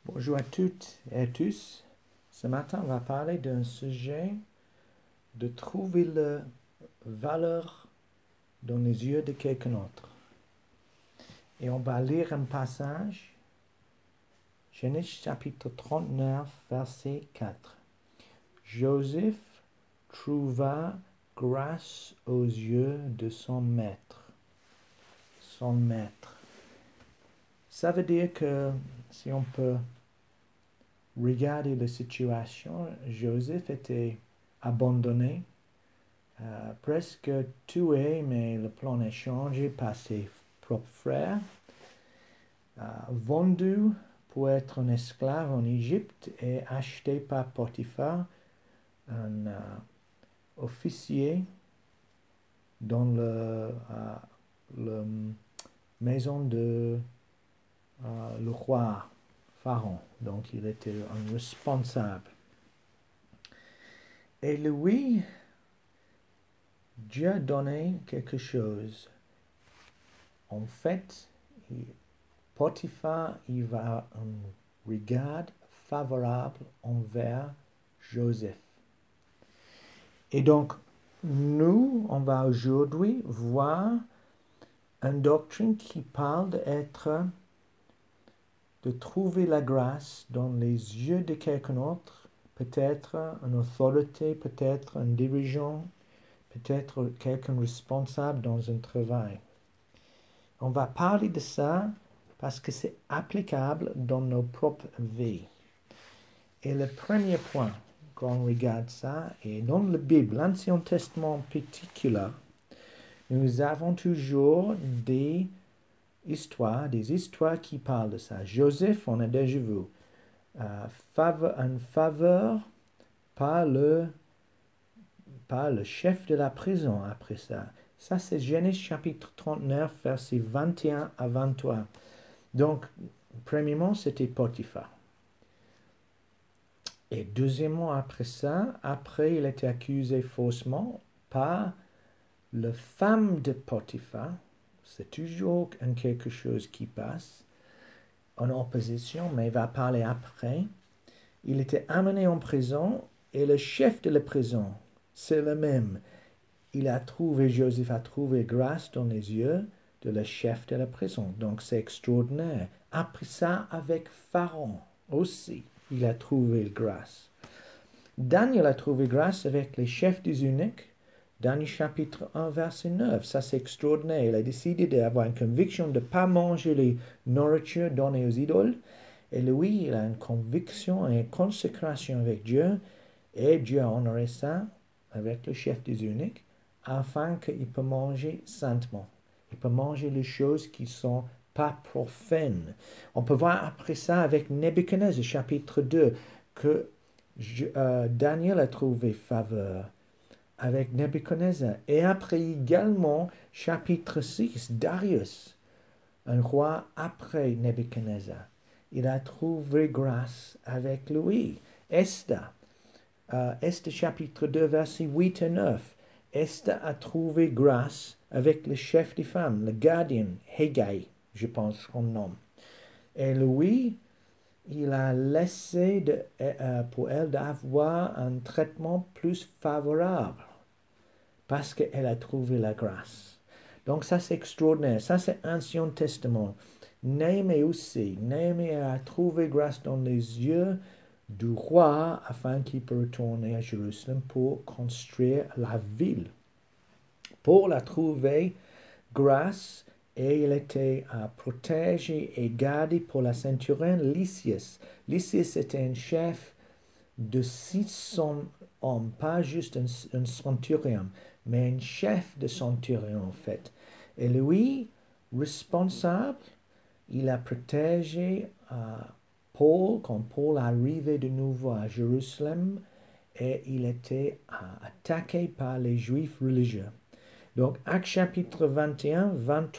Bonjour à toutes et à tous. Ce matin, on va parler d'un sujet de trouver la valeur dans les yeux de quelqu'un d'autre. Et on va lire un passage, Genèse chapitre 39, verset 4. Joseph trouva grâce aux yeux de son maître. Son maître. Ça veut dire que si on peut regarder la situation, Joseph était abandonné, presque tué, mais le plan est changé par ses propres frères, vendu pour être un esclave en Égypte et acheté par Potiphar, un officier dans la maison de le roi Pharaon. Donc il était un responsable. Et lui, Dieu a donné quelque chose. En fait, Potiphar, il va un regard favorable envers Joseph. Et donc, nous, on va aujourd'hui voir une doctrine qui parle de trouver la grâce dans les yeux de quelqu'un d'autre, peut-être une autorité, peut-être un dirigeant, peut-être quelqu'un responsable dans un travail. On va parler de ça parce que c'est applicable dans nos propres vies. Et le premier point qu'on regarde ça, et dans la Bible, l'Ancien Testament en particulier, nous avons toujours des histoires qui parlent de ça. Joseph, on a déjà vu, une faveur par le chef de la prison après ça. Ça, c'est Genèse chapitre 39, versets 21 à 23. Donc, premièrement, c'était Potiphar. Et deuxièmement, après ça, il était accusé faussement par la femme de Potiphar. C'est toujours quelque chose qui passe en opposition, mais il va parler après. Il était amené en prison et le chef de la prison, c'est le même. Joseph a trouvé grâce dans les yeux de le chef de la prison. Donc c'est extraordinaire. Après ça, avec Pharaon aussi, il a trouvé grâce. Daniel a trouvé grâce avec les chefs des eunuques. Daniel chapitre 1, verset 9. Ça, c'est extraordinaire. Il a décidé d'avoir une conviction de ne pas manger les nourritures données aux idoles. Et lui, il a une conviction et une consécration avec Dieu. Et Dieu a honoré ça avec le chef des eunuques afin qu'il puisse manger saintement. Il peut manger les choses qui ne sont pas profanes. On peut voir après ça avec Nebuchadnezzar, chapitre 2, que Daniel a trouvé faveur avec Nebuchadnezzar. Et après également, chapitre 6, Darius, un roi après Nebuchadnezzar. Il a trouvé grâce avec lui. Esther, chapitre 2, versets 8 et 9. Esther a trouvé grâce avec le chef des femmes, le gardien, Hegai, je pense qu'on nomme. Et lui, il a laissé pour elle d'avoir un traitement plus favorable parce qu'elle a trouvé la grâce. Donc ça, c'est extraordinaire. Ça, c'est Ancien Testament. Néhémie aussi. Néhémie a trouvé grâce dans les yeux du roi afin qu'il puisse retourner à Jérusalem pour construire la ville. Paul a trouvé grâce et il était protégé et gardé pour la centurion Lysias. Lysias était un chef de 600 hommes, pas juste un centurion, mais un chef de centurion en fait. Et lui, responsable, il a protégé Paul quand Paul arrivait de nouveau à Jérusalem et il était attaqué par les Juifs religieux. Donc, Actes chapitre 21,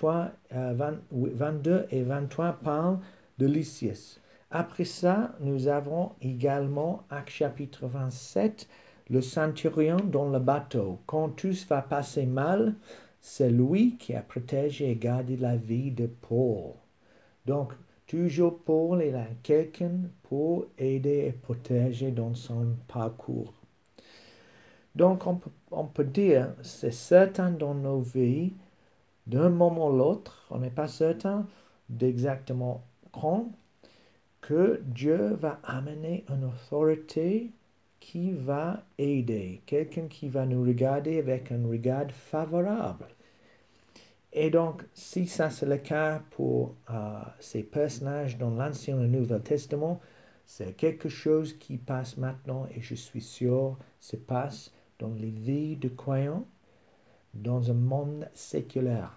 22 et 23 parlent de Lysias. Après ça, nous avons également Actes chapitre 27, le centurion dans le bateau. Quand tout va passer mal, c'est lui qui a protégé et gardé la vie de Paul. Donc, Toujours Paul, il a quelqu'un pour aider et protéger dans son parcours. Donc, on peut dire, c'est certain dans nos vies, d'un moment à l'autre, on n'est pas certain d'exactement quand, que Dieu va amener une autorité qui va aider, quelqu'un qui va nous regarder avec un regard favorable. Et donc, si ça c'est le cas pour ces personnages dans l'Ancien et le Nouveau Testament, c'est quelque chose qui passe maintenant et je suis sûr se passe dans les vies de croyants dans un monde séculaire.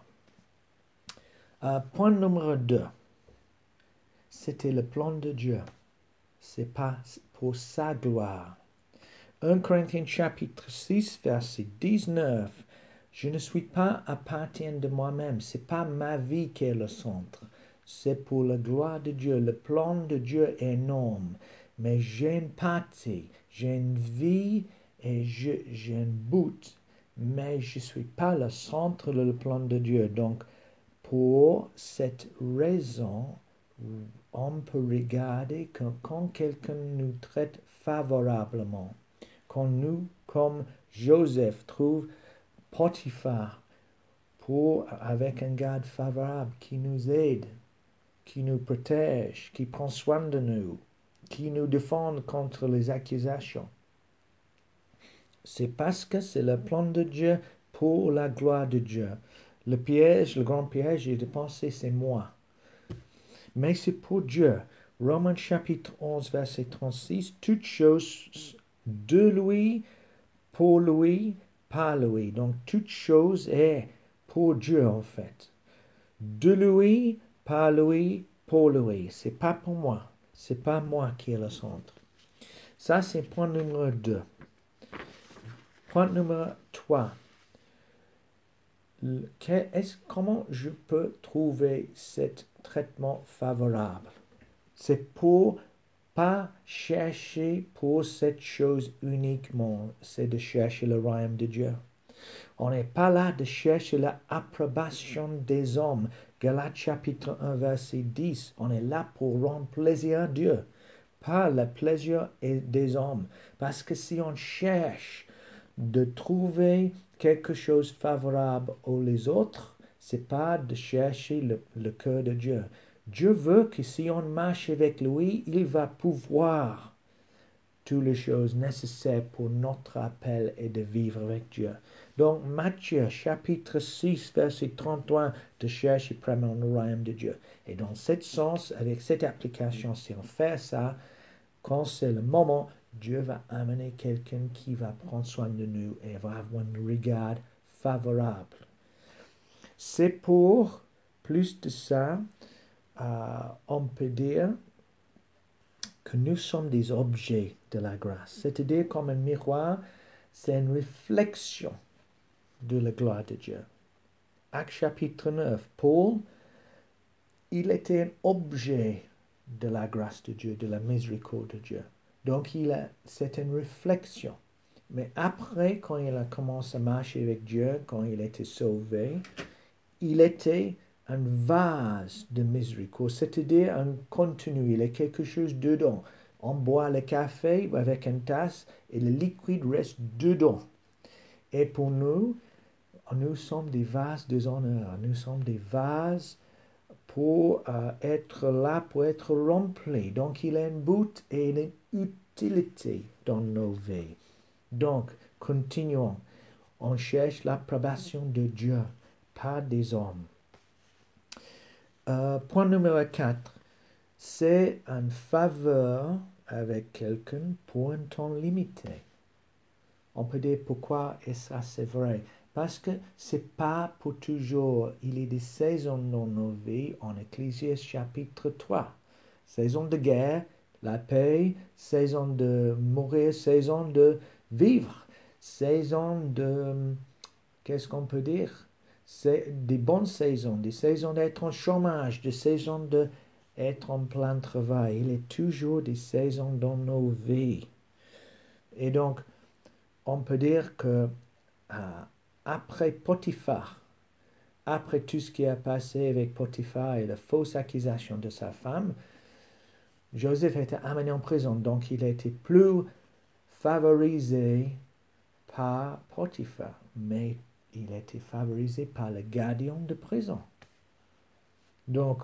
Point numéro 2. C'était le plan de Dieu. C'est pas pour sa gloire. 1 Corinthiens chapitre 6, verset 19. Je ne suis pas à partir de moi-même. C'est pas ma vie qui est le centre. C'est pour la gloire de Dieu. Le plan de Dieu est énorme. Mais j'ai une partie, j'ai une vie et j'ai un but. Mais je ne suis pas le centre du plan de Dieu. Donc, pour cette raison, on peut regarder que quand quelqu'un nous traite favorablement, quand nous, comme Joseph, trouve Potiphar avec un garde favorable qui nous aide, qui nous protège, qui prend soin de nous, qui nous défend contre les accusations. C'est parce que c'est le plan de Dieu pour la gloire de Dieu. Le piège, le grand piège est de penser c'est moi. Mais c'est pour Dieu. Romains chapitre 11, verset 36, toutes choses de lui, pour lui, par lui. Donc, toute chose est pour Dieu, en fait. De lui, par lui, pour lui. C'est pas pour moi. C'est pas moi qui est le centre. Ça, c'est point numéro 2. Point numéro 3. Comment je peux trouver ce traitement favorable? C'est pour pas chercher pour cette chose uniquement, c'est de chercher le royaume de Dieu. On n'est pas là de chercher l'approbation des hommes. Galates chapitre 1 verset 10, on est là pour rendre plaisir à Dieu, pas le plaisir des hommes. Parce que si on cherche de trouver quelque chose favorable aux les autres, c'est pas de chercher le cœur de Dieu. Dieu veut que si on marche avec lui, il va pouvoir toutes les choses nécessaires pour notre appel et de vivre avec Dieu. Donc, Matthieu, chapitre 6, verset 31, de chercher premièrement le royaume de Dieu. Et dans ce sens, avec cette application, si on fait ça, quand c'est le moment, Dieu va amener quelqu'un qui va prendre soin de nous et va avoir un regard favorable. C'est pour plus de ça, on peut dire que nous sommes des objets de la grâce. C'est-à-dire comme un miroir, c'est une réflexion de la gloire de Dieu. Acte chapitre 9, Paul, il était un objet de la grâce de Dieu, de la miséricorde de Dieu. Donc c'est une réflexion. Mais après, quand il a commencé à marcher avec Dieu, quand il était sauvé, il était un vase de miséricorde, c'est-à-dire un contenu, il y a quelque chose dedans. On boit le café avec une tasse et le liquide reste dedans. Et pour nous, nous sommes des vases de honneur, nous sommes des vases pour être là, pour être remplis. Donc il y a un but et une utilité dans nos vies. Donc, continuons. On cherche l'approbation de Dieu, pas des hommes. Point numéro 4, c'est une faveur avec quelqu'un pour un temps limité. On peut dire pourquoi et ça c'est vrai. Parce que c'est pas pour toujours. Il y a des saisons dans nos vies en Ecclésiaste chapitre 3. Saison de guerre, la paix, saison de mourir, saison de vivre, saison de... Qu'est-ce qu'on peut dire? C'est des bonnes saisons, des saisons d'être en chômage, des saisons d'être en plein travail. Il y a toujours des saisons dans nos vies. Et donc, on peut dire que après Potiphar, après tout ce qui a passé avec Potiphar et la fausse accusation de sa femme, Joseph a été amené en prison. Donc, il a été plus favorisé par Potiphar, mais il a été favorisé par le gardien de prison. Donc,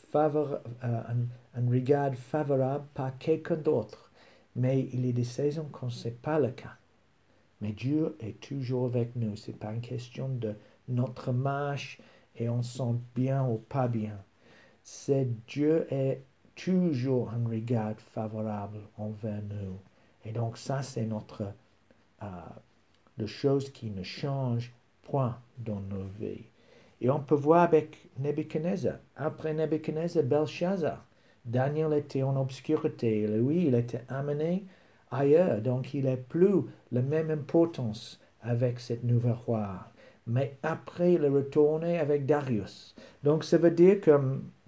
un regard favorable par quelqu'un d'autre. Mais il est des saisons quand ce n'est pas le cas. Mais Dieu est toujours avec nous. Ce n'est pas une question de notre marche et on se sent bien ou pas bien. C'est Dieu est toujours un regard favorable envers nous. Et donc ça, c'est de choses qui ne changent point dans nos vies. Et on peut voir avec Nebuchadnezzar. Après Nebuchadnezzar, Belshazzar. Daniel était en obscurité. Lui, il était amené ailleurs. Donc, il n'a plus la même importance avec cette nouvelle roi. Mais après, il est retourné avec Darius. Donc, ça veut dire que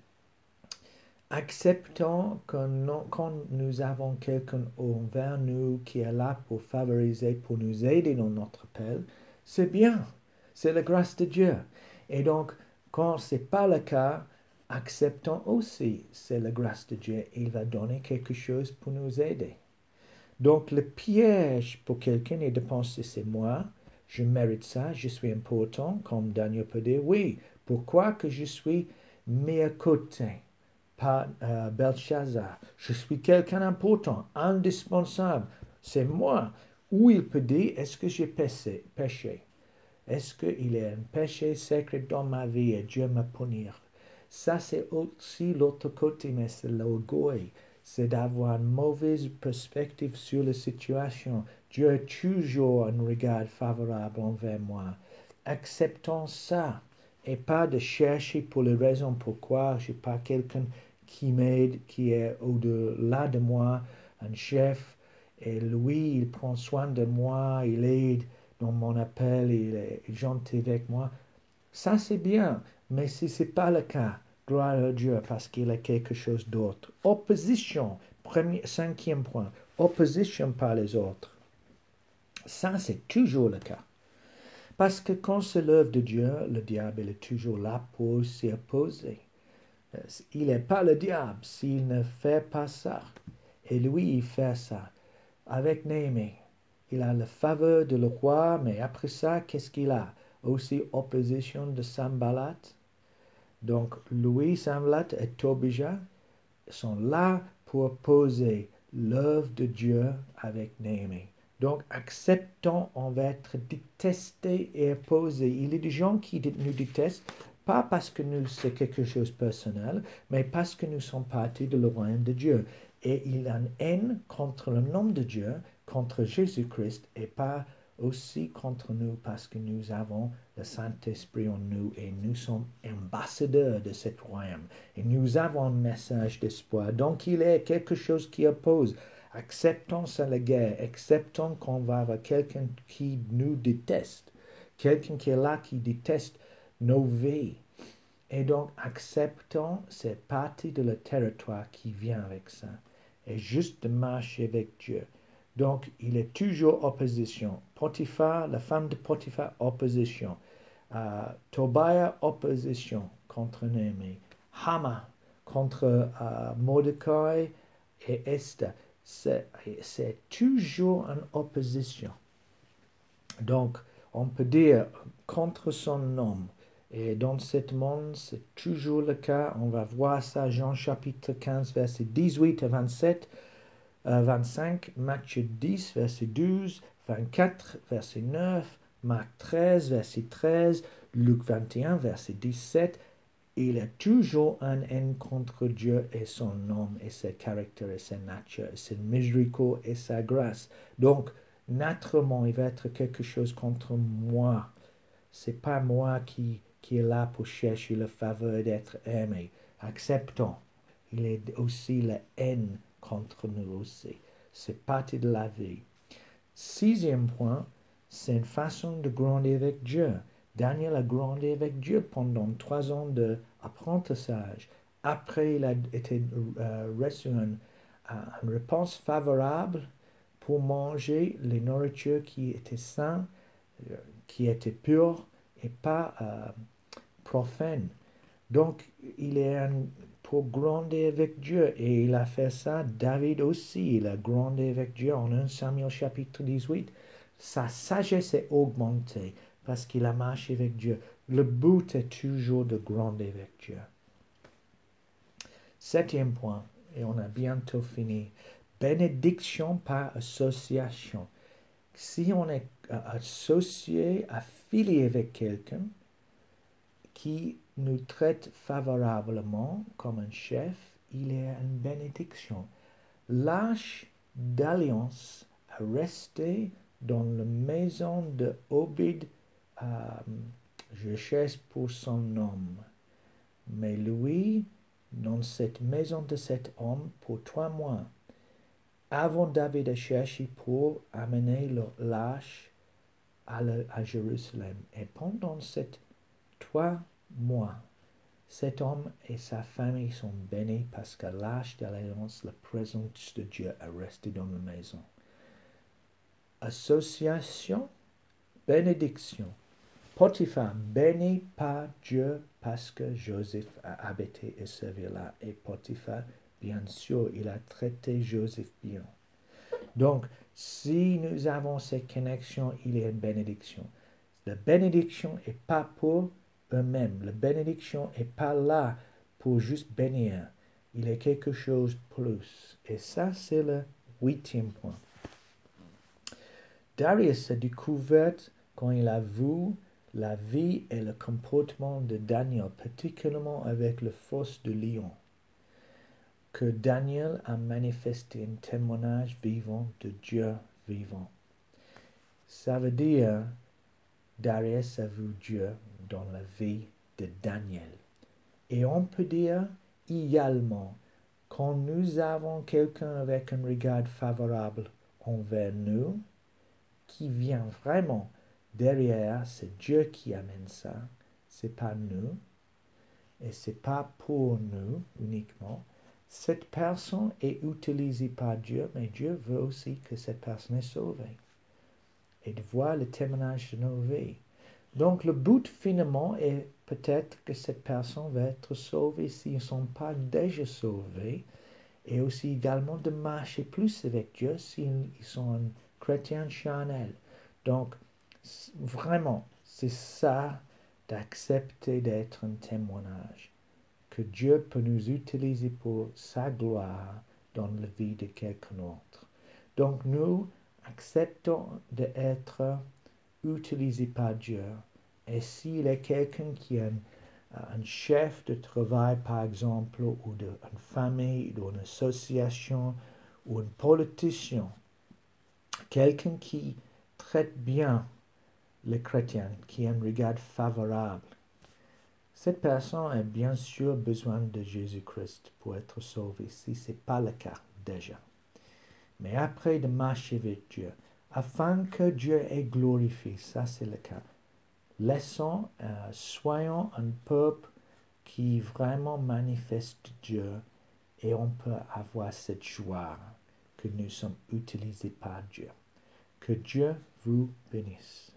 acceptons que quand nous avons quelqu'un envers nous qui est là pour favoriser, pour nous aider dans notre appel, c'est bien. C'est la grâce de Dieu. Et donc, quand ce n'est pas le cas, acceptons aussi, c'est la grâce de Dieu. Il va donner quelque chose pour nous aider. Donc, le piège pour quelqu'un est de penser, c'est moi, je mérite ça, je suis important, comme Daniel peut dire, oui, pourquoi que je suis mis à côté par Belshazzar. Je suis quelqu'un d'important, indispensable. C'est moi. Ou il peut dire, est-ce que j'ai péché? Est-ce qu'il y a un péché sacré dans ma vie et Dieu me punir? Ça, c'est aussi l'autre côté, mais c'est l'orgueil. C'est d'avoir une mauvaise perspective sur la situation. Dieu a toujours un regard favorable envers moi. Acceptons ça et pas de chercher pour les raisons pourquoi je n'ai pas quelqu'un qui m'aide, qui est au-delà de moi, un chef, et lui, il prend soin de moi, il aide dans mon appel, il est gentil avec moi. Ça, c'est bien, mais si ce n'est pas le cas, gloire à Dieu, parce qu'il a quelque chose d'autre. Opposition, cinquième point, opposition par les autres. Ça, c'est toujours le cas. Parce que quand c'est l'œuvre de Dieu, le diable est toujours là pour s'y opposer. Il n'est pas le diable s'il ne fait pas ça. Et lui, il fait ça. Avec Néhémie, il a la faveur de le roi, mais après ça, qu'est-ce qu'il a? Aussi opposition de Sanballat. Donc, lui, Sanballat et Tobija sont là pour opposer l'œuvre de Dieu avec Néhémie. Donc, acceptons, on va être détestés et opposés. Il y a des gens qui nous détestent, pas parce que nous, c'est quelque chose de personnel, mais parce que nous sommes partis de le royaume de Dieu. Et il a une haine contre le nom de Dieu, contre Jésus-Christ, et pas aussi contre nous parce que nous avons le Saint-Esprit en nous et nous sommes ambassadeurs de ce royaume. Et nous avons un message d'espoir. Donc il est quelque chose qui oppose. Acceptons ça la guerre. Acceptons qu'on va avoir quelqu'un qui nous déteste. Quelqu'un qui est là qui déteste nos vies. Et donc acceptons cette partie de le territoire qui vient avec ça. Et juste de marcher avec Dieu. Donc, il est toujours opposition. Potiphar, la femme de Potiphar, opposition. Tobiah, opposition contre Néhémie. Hama contre Mordecai et Esther. C'est toujours une opposition. Donc, on peut dire contre son nom. Et dans ce monde, c'est toujours le cas. On va voir ça, Jean chapitre 15, verset 18 à 27. 25, Matthieu 10, verset 12, 24, verset 9, Marc 13, verset 13, Luc 21, verset 17. Il a toujours un haine contre Dieu et son nom et ses caractères et sa nature et sa miséricorde et sa grâce. Donc, naturellement, il va être quelque chose contre moi. C'est pas moi qui est là pour chercher le faveur d'être aimé. Acceptons. Il est aussi la haine contre nous aussi. C'est partie de la vie. Sixième point, c'est une façon de grandir avec Dieu. Daniel a grandi avec Dieu pendant 3 ans d'apprentissage. Après, il a reçu une réponse favorable pour manger les nourritures qui étaient saines, qui étaient pures et pas profane. Donc, il est pour grandir avec Dieu. Et il a fait ça. David aussi, il a grandi avec Dieu en 1 Samuel chapitre 18. Sa sagesse est augmentée parce qu'il a marché avec Dieu. Le but est toujours de grandir avec Dieu. Septième point, et on a bientôt fini. Bénédiction par association. Si on est associé, affilié avec quelqu'un qui nous traite favorablement comme un chef, il est une bénédiction. L'arche d'alliance a resté dans la maison de Obed. Je cherche pour son nom. Mais lui, dans cette maison de cet homme, pour 3 mois, avant David a cherché pour amener l'arche à Jérusalem. Et pendant ces 3 mois, cet homme et sa famille sont bénis parce que l'arche de l'alliance, la présence de Dieu, est restée dans la maison. Association, bénédiction. Potiphar, béni par Dieu parce que Joseph a habité et servi là. Et Potiphar, bien sûr, il a traité Joseph bien. Donc, si nous avons cette connexion, il y a une bénédiction. La bénédiction n'est pas pour eux-mêmes. La bénédiction n'est pas là pour juste bénir. Il y a quelque chose de plus. Et ça, c'est le 8e point. Darius a découvert quand il a vu la vie et le comportement de Daniel, particulièrement avec la force de lion, que Daniel a manifesté un témoignage vivant de Dieu vivant. Ça veut dire, Darius a vu Dieu dans la vie de Daniel. Et on peut dire également, quand nous avons quelqu'un avec un regard favorable envers nous, qui vient vraiment derrière, c'est Dieu qui amène ça, c'est pas nous, et c'est pas pour nous uniquement. Cette personne est utilisée par Dieu, mais Dieu veut aussi que cette personne est sauvée et de voir le témoignage de nos vies. Donc le but finalement est peut-être que cette personne va être sauvée s'ils ne sont pas déjà sauvés, et aussi également de marcher plus avec Dieu s'ils sont un chrétien charnel. Donc vraiment, c'est ça d'accepter d'être un témoignage, que Dieu peut nous utiliser pour sa gloire dans la vie de quelqu'un d'autre. Donc nous acceptons d'être utilisés par Dieu. Et s'il est quelqu'un qui est un chef de travail, par exemple, ou d'une famille, ou d'une association, ou un politicien, quelqu'un qui traite bien les chrétiens, qui a un regard favorable, cette personne a bien sûr besoin de Jésus-Christ pour être sauvée, si ce n'est pas le cas déjà. Mais après de marcher avec Dieu, afin que Dieu est glorifié, ça c'est le cas. Soyons un peuple qui vraiment manifeste Dieu, et on peut avoir cette joie que nous sommes utilisés par Dieu. Que Dieu vous bénisse.